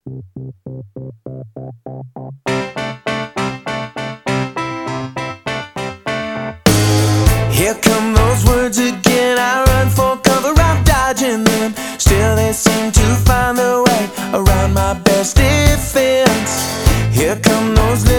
Here come those words again. I run for cover, I'm dodging them. Still they seem to find their way around my best defense. Here come those